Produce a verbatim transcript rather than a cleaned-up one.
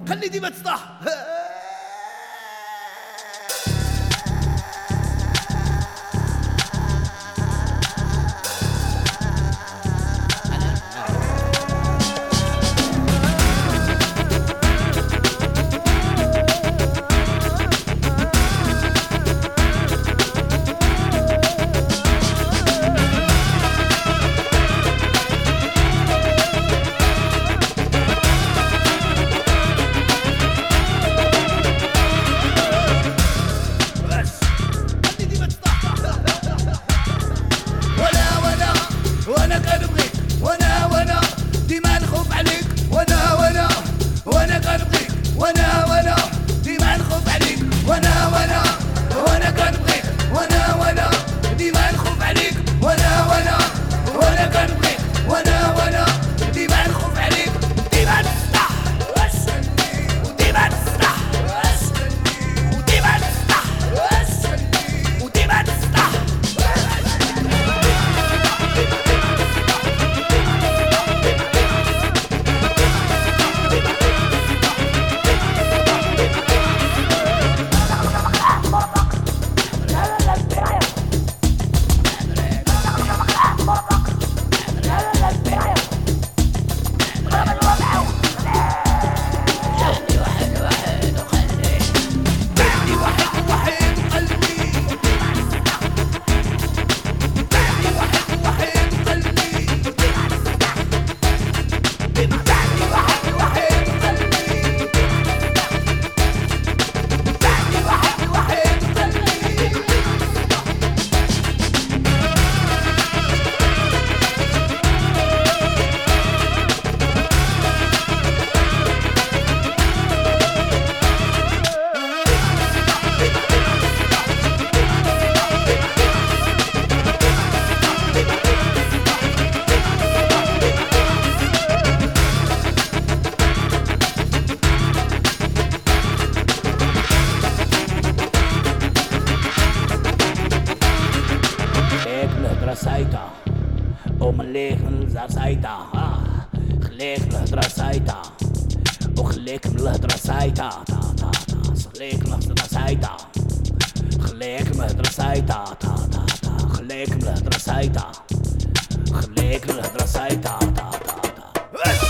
خلي ديما تصدح. وانا كنبغيك وانا وانا ديما نخوف عليك وانا وانا وانا كنبغيك وانا وانا ديما نخوف عليك وانا وانا وانا كنبغيك وانا وانا ديما نخوف عليك وانا وانا وانا كنبغيك وانا وانا ديما نخوف عليك ديما تصدح وديما تصدح وديما تصدح وديما تصدح. سايتا ومليك من الزهر سايتا آه. خليك من الهضرة سايتا وخليك من الهضرة سايتا تا تا تا خليك من الهضرة سايتا خليك من الهضرة سايتا تا تا تا خليك من الهضرة سايتا خليك من الهضرة سايتا تا تا تا